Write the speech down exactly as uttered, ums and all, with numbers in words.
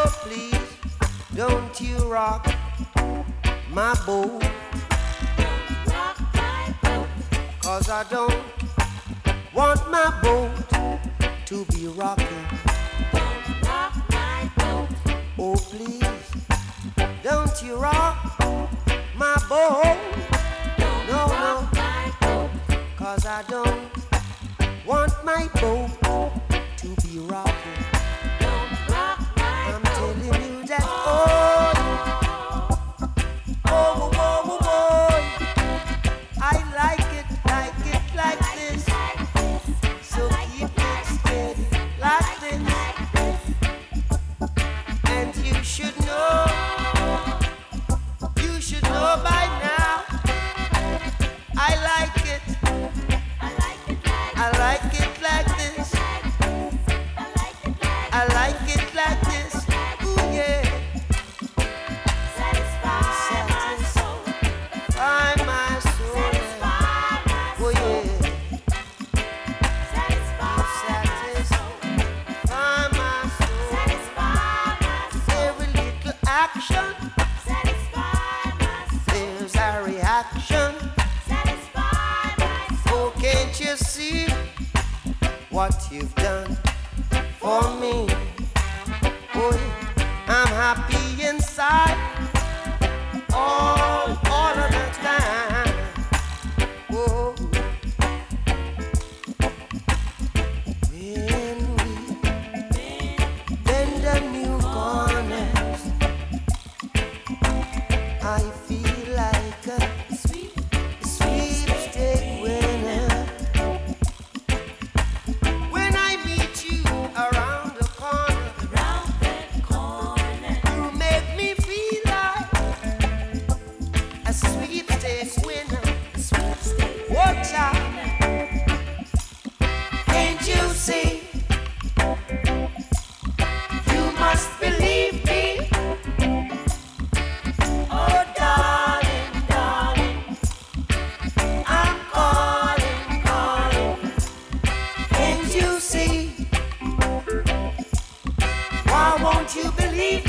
please, don't you rock my boat. Rock my boat. Cause I don't want my boat to be rocking. Don't rock my boat. Oh please, don't you rock my boat. Don't No, rock no, my boat. cause I don't want my boat to be rocking. Don't rock my I'm boat. telling you that, oh, oh, oh, oh, oh, I like it, like it, like this. So keep it steady, like this. And you should know, you should know by now. I like it, I like it like I like it like this. I like it like I like it like this. Ooh yeah, satisfy my soul. find my soul. Satisfy my Oh soul. yeah, Satisfy my soul. find my soul. Satisfy my soul. Every little action, Satisfy my soul. there's a reaction. Satisfy my soul. Oh, can't you see what you've done for me? Oh, yeah, I'm happy inside all, all of the time. Oh, when we bend the new corners, I feel like a Sweet sweepstake winner. When I meet you around the corner, round that corner. you make me feel like a sweepstakes winner. Sweepstakes. Watch out, can't you see? You must believe me. Oh, darling, darling, I'm calling, calling. Can't you see? Why won't you believe